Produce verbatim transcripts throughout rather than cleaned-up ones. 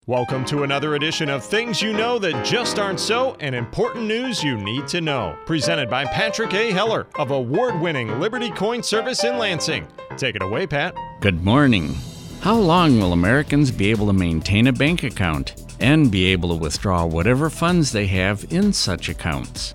Welcome to another edition of Things You Know That Just Aren't So and Important News You Need to Know. Presented by Patrick A. Heller of award-winning Liberty Coin Service in Lansing. Take it away, Pat. Good morning. How long will Americans be able to maintain a bank account and be able to withdraw whatever funds they have in such accounts?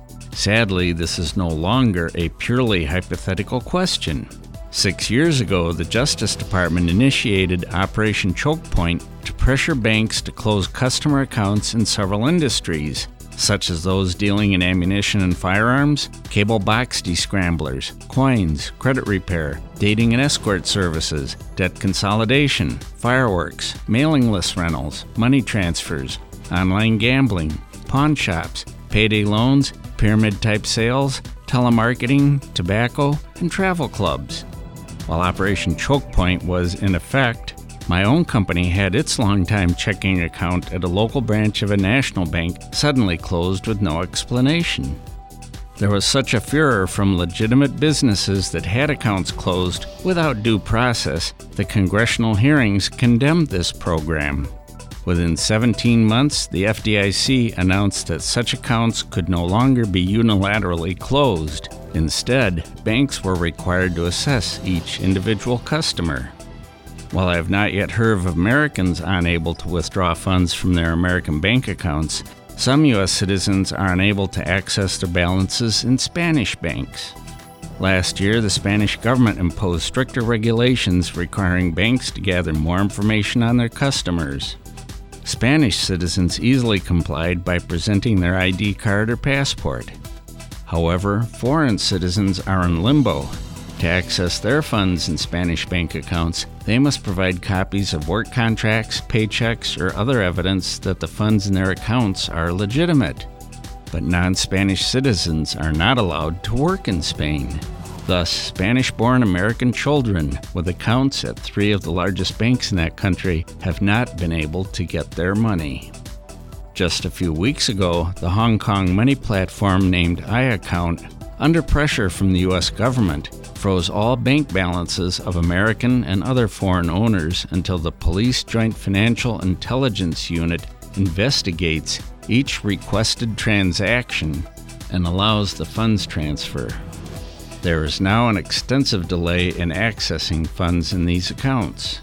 Sadly, this is no longer a purely hypothetical question. Six years ago, the Justice Department initiated Operation Choke Point to pressure banks to close customer accounts in several industries, such as those dealing in ammunition and firearms, cable box descramblers, coins, credit repair, dating and escort services, debt consolidation, fireworks, mailing list rentals, money transfers, online gambling, pawn shops, payday loans, pyramid-type sales, telemarketing, tobacco, and travel clubs. While Operation Choke Point was in effect, my own company had its longtime checking account at a local branch of a national bank suddenly closed with no explanation. There was such a furor from legitimate businesses that had accounts closed without due process that congressional hearings condemned this program. Within seventeen months, the F D I C announced that such accounts could no longer be unilaterally closed. Instead, banks were required to assess each individual customer. While I have not yet heard of Americans unable to withdraw funds from their American bank accounts, some U S citizens are unable to access their balances in Spanish banks. Last year, the Spanish government imposed stricter regulations requiring banks to gather more information on their customers. Spanish citizens easily complied by presenting their I D card or passport. However, foreign citizens are in limbo. To access their funds in Spanish bank accounts, they must provide copies of work contracts, paychecks, or other evidence that the funds in their accounts are legitimate. But non-Spanish citizens are not allowed to work in Spain. Thus, Spanish-born American children with accounts at three of the largest banks in that country have not been able to get their money. Just a few weeks ago, the Hong Kong money platform named iAccount, under pressure from the U S government, froze all bank balances of American and other foreign owners until the Police Joint Financial Intelligence Unit investigates each requested transaction and allows the funds transfer. There is now an extensive delay in accessing funds in these accounts.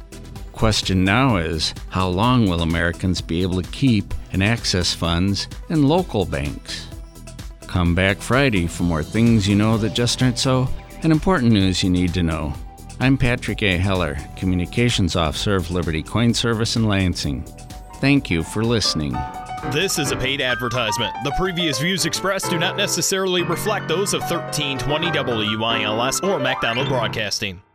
Question now is, how long will Americans be able to keep and access funds in local banks? Come back Friday for more Things You Know That Just Aren't So and Important News You Need to Know. I'm Patrick A. Heller, Communications Officer of Liberty Coin Service in Lansing. Thank you for listening. This is a paid advertisement. The previous views expressed do not necessarily reflect those of thirteen twenty W I L S or MacDonald Broadcasting.